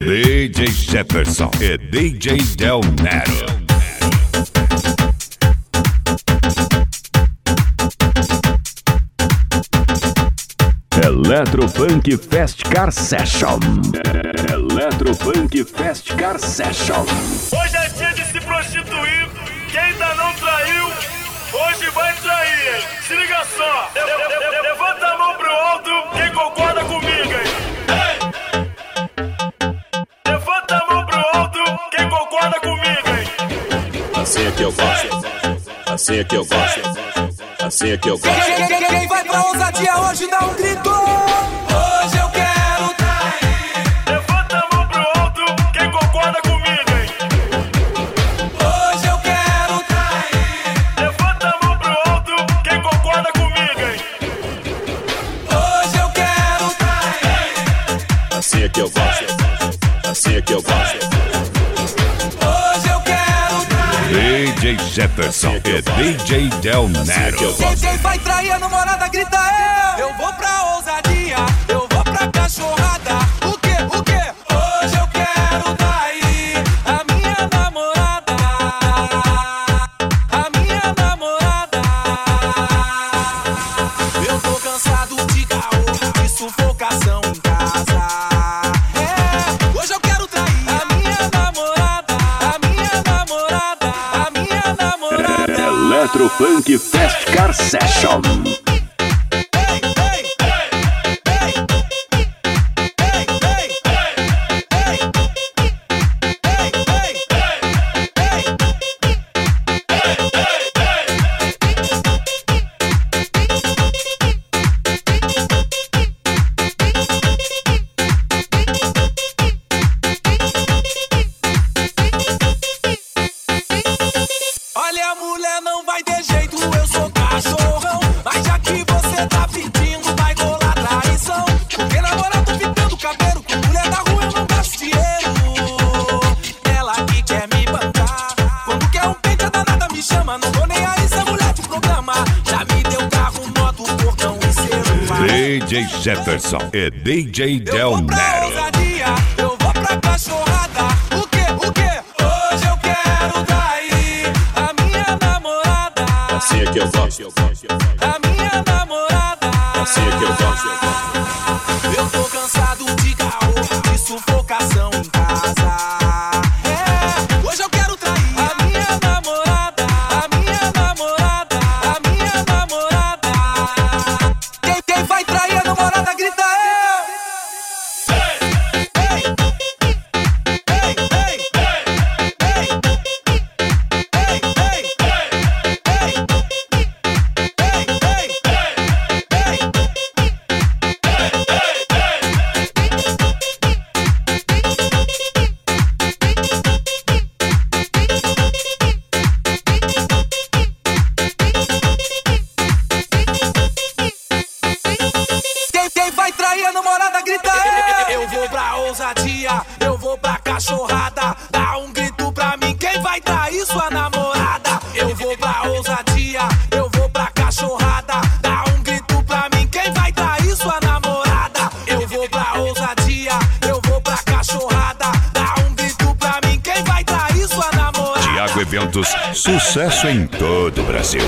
DJ Jefferson e DJ Del Nero. Electropunk Fast Car Session. Electropunk Fast Car Session. Hoje é dia de se prostituir. Quem ainda não traiu, hoje vai trair, hein? Se liga só. Levanta a mão pro alto, quem concorda comigo, hein? Levanta a mão pro alto, quem concorda comigo, hein? Assim é que eu gosto. Assim é que eu gosto. Assim é que eu gosto. Quem vai pra ousadia hoje dá um grito. Hoje eu quero trair. Levanta a mão pro alto, quem concorda comigo, hein? Hoje eu quero trair. Levanta a mão pro alto, quem concorda comigo, hein? Hoje eu quero trair. Assim é que eu gosto. Assim é que eu gosto. Hoje eu quero trair. DJ Jefferson e DJ Del Nero. Quem vai trair a namorada grita eu vou pra ousadia, eu vou pra cachorrada. O quê? Hoje eu quero trair a minha namorada. A minha namorada. Eu tô cansado de caô, de sufocação em casa. Hoje eu quero trair a minha namorada. A minha namorada. A minha namorada. Electropunk Fast Car Session. Olha, mulher, não vai ter jeito, eu sou cachorrão. Mas já que você tá pedindo, vai rolar traição. Porque namorado ficando cabelo, com mulher da rua eu não gasto dinheiro. Ela que quer me bancar. Quando quer um pente, a danada me chama. Não tô nem aí se é mulher de programa. Já me deu carro, moto, portão e celular. DJ Jefferson e DJ Del Eu vou pra Nero. ousadia, eu vou pra cachorrada. O quê? Hoje eu quero trair a minha namorada. Assim é que eu gosto. A minha namorada. Assim é que eu gosto. Eu tô cansado de caô, de sufocação em casa. Hoje eu quero trair a minha namorada. A minha namorada. A minha namorada. Quem vai trair a namorada grita Quem vai trair a namorada grita eu vou pra ousadia, eu vou pra cachorrada. Dá um grito pra mim, quem vai trair sua namorada? Eu vou pra ousadia, eu vou pra cachorrada. Dá um grito pra mim, quem vai trair sua namorada? Eu vou pra ousadia, eu vou pra cachorrada. Dá um grito pra mim, quem vai trair sua namorada? Tiago Eventos, sucesso em todo o Brasil.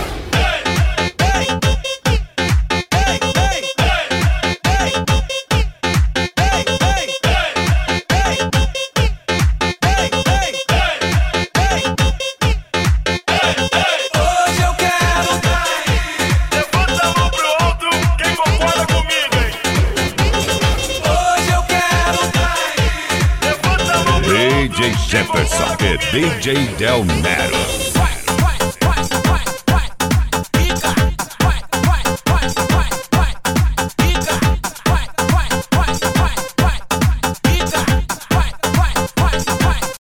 Hoje eu quero trair. Levanta a mão pro alto, quem concorda comigo, hein? Hoje eu quero trair. Levanta a mão pro alto. DJ Jefferson e DJ Del Nero.